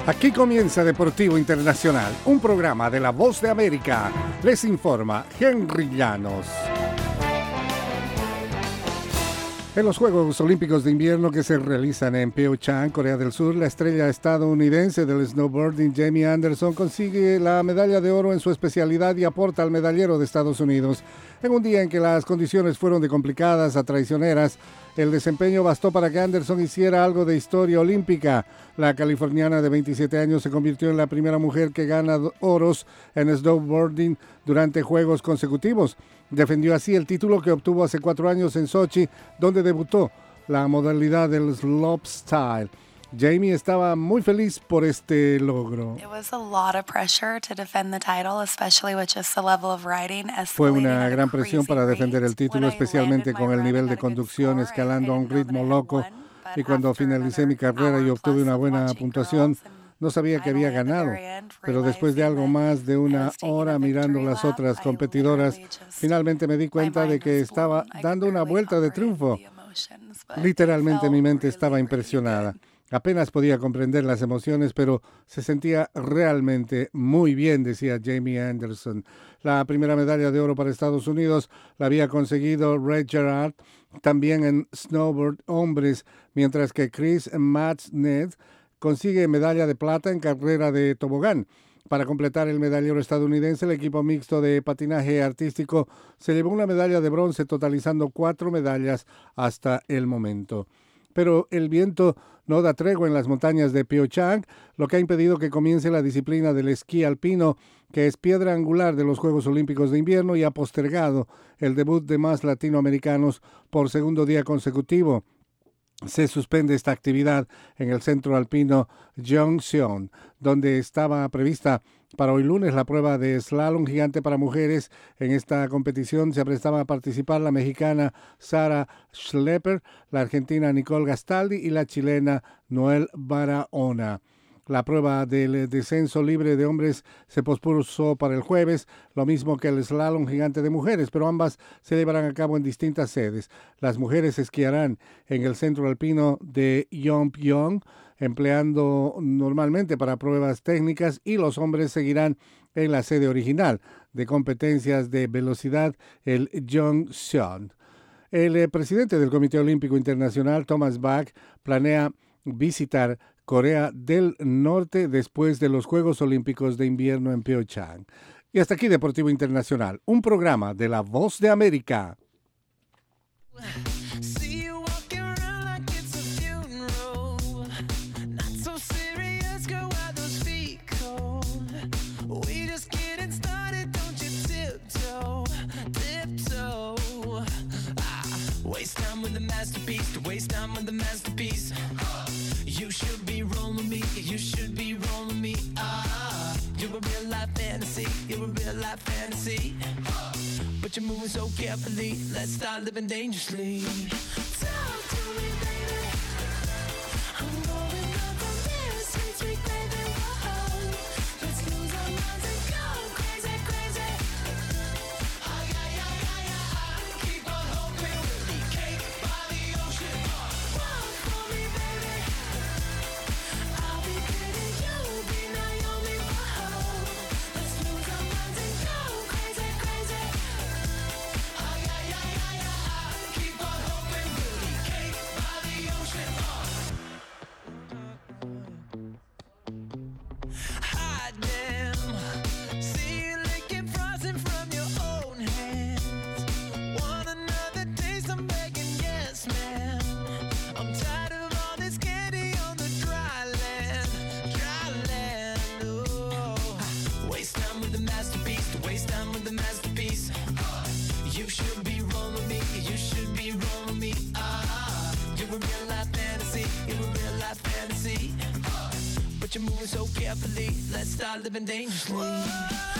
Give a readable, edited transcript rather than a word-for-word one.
Aquí comienza Deportivo Internacional, un programa de La Voz de América. Les informa Henry Llanos. En los Juegos Olímpicos de Invierno que se realizan en Pyeongchang, Corea del Sur, la estrella estadounidense del snowboarding Jamie Anderson consigue la medalla de oro en su especialidad y aporta al medallero de Estados Unidos. En un día en que las condiciones fueron de complicadas a traicioneras, el desempeño bastó para que Anderson hiciera algo de historia olímpica. La californiana de 27 años se convirtió en la primera mujer que gana oros en snowboarding durante Juegos consecutivos. Defendió así el título que obtuvo hace 4 años en Sochi, donde debutó la modalidad del slopestyle. Jamie estaba muy feliz por este logro. Fue una gran presión para defender el título, especialmente con el nivel de conducción escalando a un ritmo loco. Y cuando finalicé mi carrera y obtuve una buena puntuación, no sabía que había ganado, pero después de algo más de 1 hora mirando las otras competidoras, finalmente me di cuenta de que estaba dando una vuelta de triunfo. Literalmente mi mente estaba impresionada. Apenas podía comprender las emociones, pero se sentía realmente muy bien, decía Jamie Anderson. La primera medalla de oro para Estados Unidos la había conseguido Ray Gerard, también en snowboard hombres, mientras que Chris Matsnett consigue medalla de plata en carrera de tobogán. Para completar el medallero estadounidense, el equipo mixto de patinaje artístico se llevó una medalla de bronce, totalizando 4 medallas hasta el momento. Pero el viento no da tregua en las montañas de Pyeongchang, lo que ha impedido que comience la disciplina del esquí alpino, que es piedra angular de los Juegos Olímpicos de Invierno y ha postergado el debut de más latinoamericanos por segundo día consecutivo. Se suspende esta actividad en el centro alpino Gyeongseon, donde estaba prevista para hoy lunes la prueba de slalom gigante para mujeres. En esta competición se aprestaba a participar la mexicana Sara Schlepper, la argentina Nicole Gastaldi y la chilena Noel Barahona. La prueba del descenso libre de hombres se pospuso para el jueves, lo mismo que el slalom gigante de mujeres, pero ambas se llevarán a cabo en distintas sedes. Las mujeres esquiarán en el centro alpino de Yeonpyeong, empleando normalmente para pruebas técnicas, y los hombres seguirán en la sede original de competencias de velocidad, el Gyeongseon. El presidente del Comité Olímpico Internacional, Thomas Bach, planea visitar Corea del Norte después de los Juegos Olímpicos de Invierno en Pyeongchang. Y hasta aquí Deportivo Internacional, un programa de La Voz de América. Waste time with the masterpiece, to waste time with the masterpiece. You should be rolling me, you should be rolling me. You're a real life fantasy, you're a real life fantasy. But you're moving so carefully, let's start living dangerously. Talk to me, baby. I'm going up on this sweet, sweet baby. Whoa. Let's lose our minds and go crazy, crazy. Ay, ay, ay, ay, ay. Keep on hoping we'll be cake by the ocean. Walk for me, baby. I'll be pretty, you'll be Naomi. Whoa. Let's lose our minds and go crazy, crazy. Ay, ay, ay, ay, ay. Keep on hoping we'll be cake by the ocean. Hot damn. See you licking frosting from your own hands. Want another taste? I'm begging, yes, man. I'm tired of all this candy on the dry land, dry land. Oh, waste time with the masterpiece, to waste time with the masterpiece. You should be rolling me, you should be rolling me. You're a real life fantasy, you're a real life fantasy. But you're moving so carefully, let's start living dangerously.